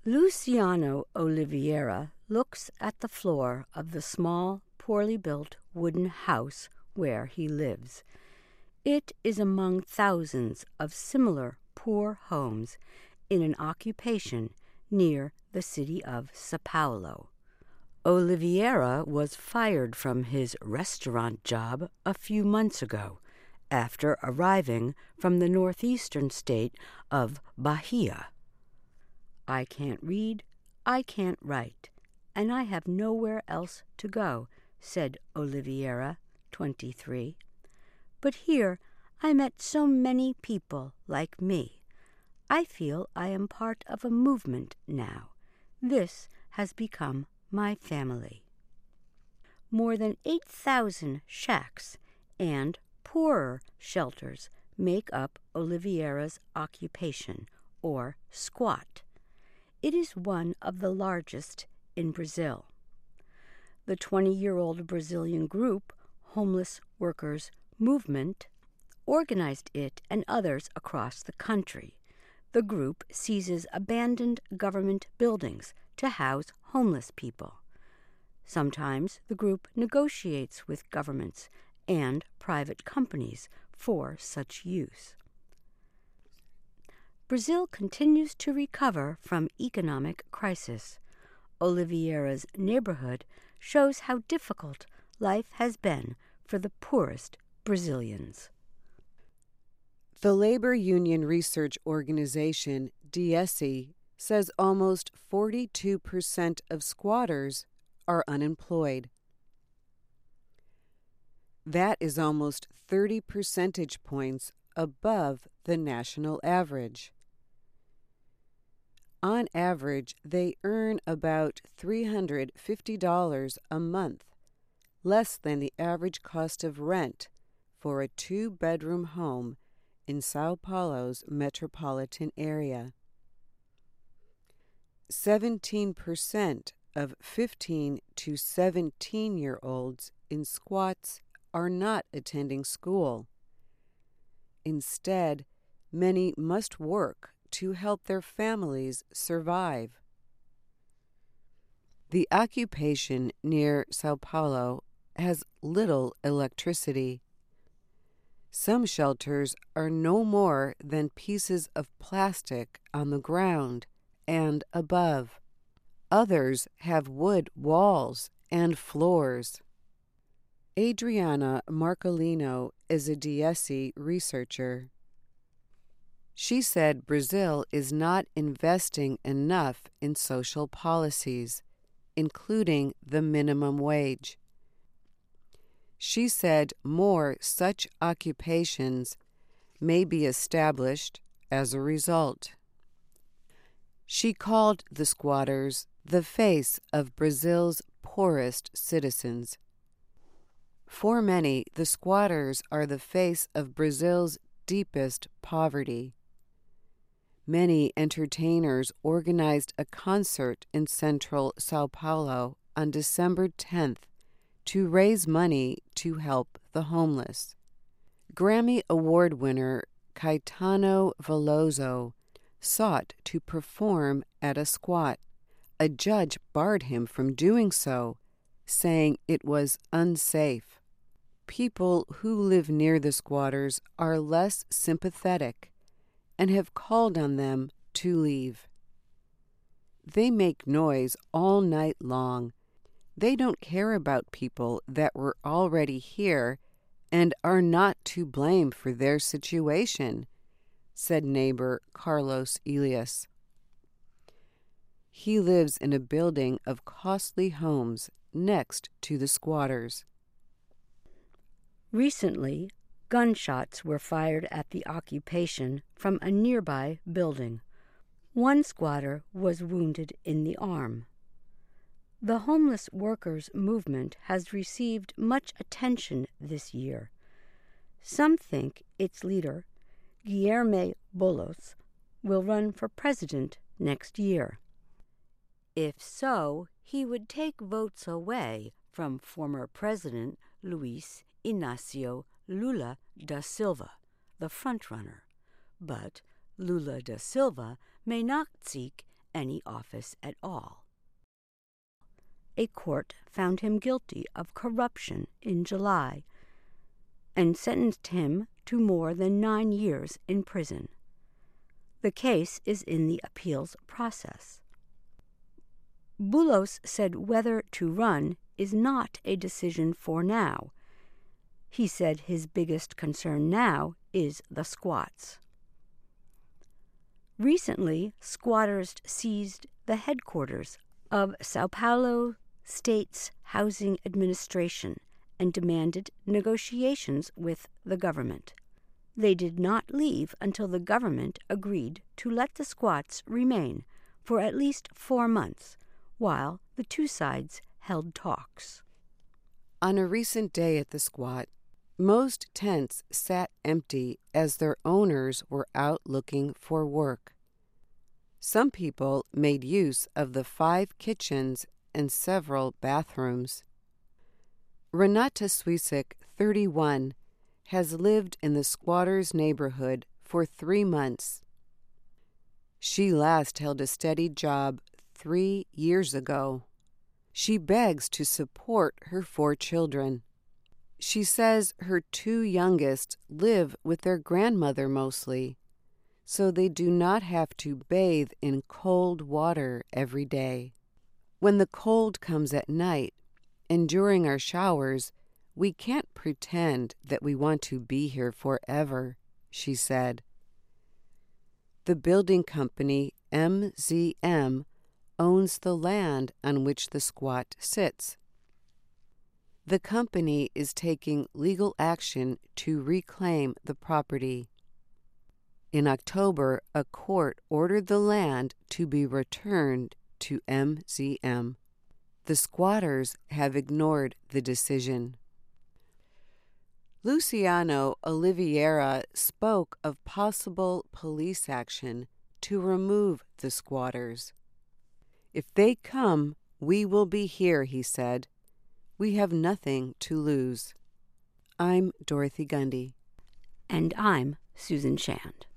Luciano Oliveira looks at the floor of the small, poorly built wooden house where he lives. It is among thousands of similar poor homes in an occupation near the city of Sao Paulo. Oliveira was fired from his restaurant job a few months ago after arriving from the northeastern state of Bahia. "I can't read, I can't write, and I have nowhere else to go," said Oliveira, 23. "But here I met so many people like me. I feel I am part of a movement now. This has become my family." More than 8,000 shacks and poorer shelters make up Oliveira's occupation, or squat. It is one of the largest in Brazil. The 20-year-old Brazilian group, Homeless Workers Movement, organized it and others across the country. The group seizes abandoned government buildings to house homeless people. Sometimes the group negotiates with governments and private companies for such use. Brazil continues to recover from economic crisis. Oliveira's neighborhood shows how difficult life has been for the poorest Brazilians. The labor union research organization DSE says almost 42% of squatters are unemployed. That is almost 30 percentage points above the national average. On average, they earn about $350 a month, less than the average cost of rent for a 2-bedroom home in Sao Paulo's metropolitan area. 17% of 15 to 17-year-olds in squats are not attending school. Instead, many must work to help their families survive. The occupation near Sao Paulo has little electricity. Some shelters are no more than pieces of plastic on the ground and above. Others have wood walls and floors. Adriana Marcolino is a DSE researcher. She said Brazil is not investing enough in social policies, including the minimum wage. She said more such occupations may be established as a result. She called the squatters the face of Brazil's poorest citizens. For many, the squatters are the face of Brazil's deepest poverty. Many entertainers organized a concert in central Sao Paulo on December 10th to raise money to help the homeless. Grammy Award winner Caetano Veloso sought to perform at a squat. A judge barred him from doing so, saying it was unsafe. People who live near the squatters are less sympathetic and have called on them to leave. They make noise all night long. They don't care about people that were already here and are not to blame for their situation, said neighbor Carlos Elias. He lives in a building of costly homes next to the squatters. Recently, gunshots were fired at the occupation from a nearby building. One squatter was wounded in the arm. The homeless workers movement has received much attention this year. Some think its leader, Guilherme Boulos, will run for president next year. If so, he would take votes away from former President Luiz Inácio Lula da Silva, the frontrunner. But Lula da Silva may not seek any office at all. A court found him guilty of corruption in July and sentenced him to more than 9 years in prison. The case is in the appeals process. Boulos said whether to run is not a decision for now. He said his biggest concern now is the squats. Recently, squatters seized the headquarters of Sao Paulo State's Housing Administration and demanded negotiations with the government. They did not leave until the government agreed to let the squats remain for at least 4 months, while the two sides held talks. On a recent day at the squat, most tents sat empty as their owners were out looking for work. Some people made use of the 5 kitchens and several bathrooms. Renata Swisek, 31, has lived in the squatters' neighborhood for 3 months. She last held a steady job 3 years ago. She begs to support her 4 children. She says her 2 youngest live with their grandmother mostly, so they do not have to bathe in cold water every day. When the cold comes at night and during our showers, we can't pretend that we want to be here forever, she said. The building company MZM owns the land on which the squat sits. The company is taking legal action to reclaim the property. In October, a court ordered the land to be returned to MZM. The squatters have ignored the decision. Luciano Oliveira spoke of possible police action to remove the squatters. If they come, we will be here, he said. We have nothing to lose. I'm Dorothy Gundy. And I'm Susan Shand.